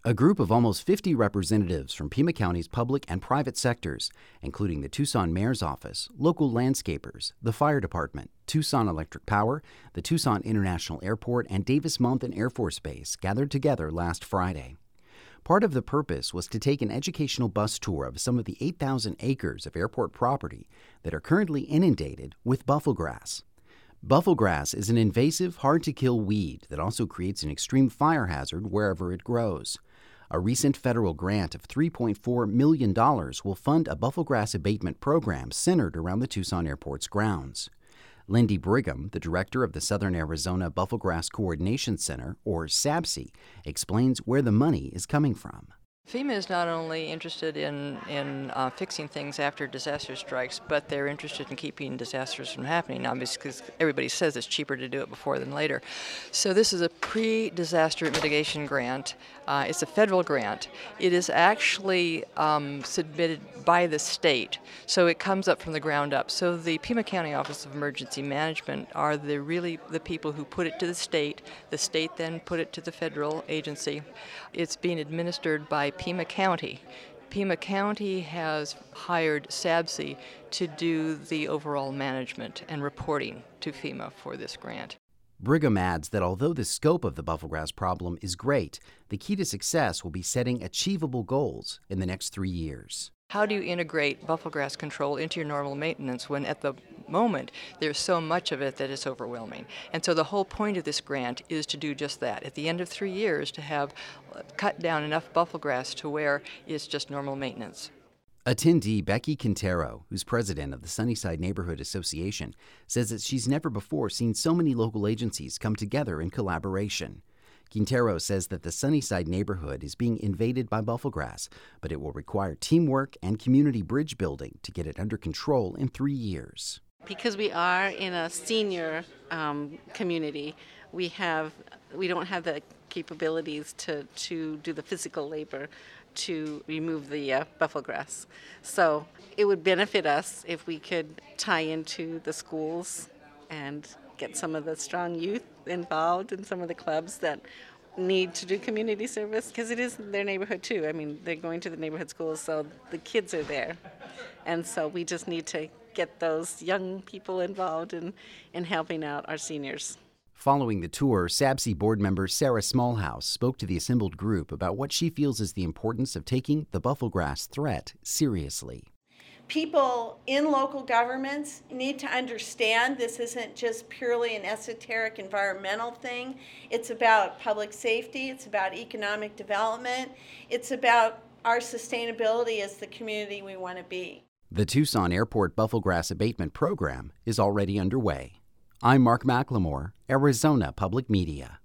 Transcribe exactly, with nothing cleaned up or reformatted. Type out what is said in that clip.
A group of almost fifty representatives from Pima County's public and private sectors, including the Tucson Mayor's Office, local landscapers, the Fire Department, Tucson Electric Power, the Tucson International Airport, and Davis-Monthan Air Force Base, gathered together last Friday. Part of the purpose was to take an educational bus tour of some of the eight thousand acres of airport property that are currently inundated with bufflegrass. Bufflegrass is an invasive, hard-to-kill weed that also creates an extreme fire hazard wherever it grows. A recent federal grant of three point four million dollars will fund a bufflegrass abatement program centered around the Tucson Airport's grounds. Lindy Brigham, the director of the Southern Arizona Bufflegrass Coordination Center, or SABCE, explains where the money is coming from. FEMA is not only interested in, in uh, fixing things after disaster strikes, but they're interested in keeping disasters from happening, obviously, because everybody says it's cheaper to do it before than later. So this is a pre-disaster mitigation grant. Uh, it's a federal grant. It is actually um, submitted by the state, so it comes up from the ground up. So the Pima County Office of Emergency Management are the really the people who put it to the state. The state then put it to the federal agency. It's being administered by Pima County. Pima County has hired SABCE to do the overall management and reporting to FEMA for this grant. Brigham adds that although the scope of the bufflegrass problem is great, the key to success will be setting achievable goals in the next three years. How do you integrate bufflegrass control into your normal maintenance when at the moment there's so much of it that it's overwhelming? And so the whole point of this grant is to do just that. At the end of three years to have cut down enough bufflegrass to where it's just normal maintenance. Attendee Becky Quintero, who's president of the Sunnyside Neighborhood Association, says that she's never before seen so many local agencies come together in collaboration. Quintero says that the Sunnyside neighborhood is being invaded by bufflegrass, but it will require teamwork and community bridge building to get it under control in three years. Because we are in a senior um, community, we have we don't have the capabilities to, to do the physical labor to remove the uh, bufflegrass. So it would benefit us if we could tie into the schools and get some of the strong youth involved in some of the clubs that need to do community service, because it is their neighborhood too. I mean, they're going to the neighborhood schools, so the kids are there. And so we just need to get those young people involved in, in helping out our seniors. Following the tour, SABCE board member Sarah Smallhouse spoke to the assembled group about what she feels is the importance of taking the bufflegrass threat seriously. People in local governments need to understand this isn't just purely an esoteric environmental thing. It's about public safety, it's about economic development, it's about our sustainability as the community we want to be. The Tucson Airport Bufflegrass Abatement Program is already underway. I'm Mark McLemore, Arizona Public Media.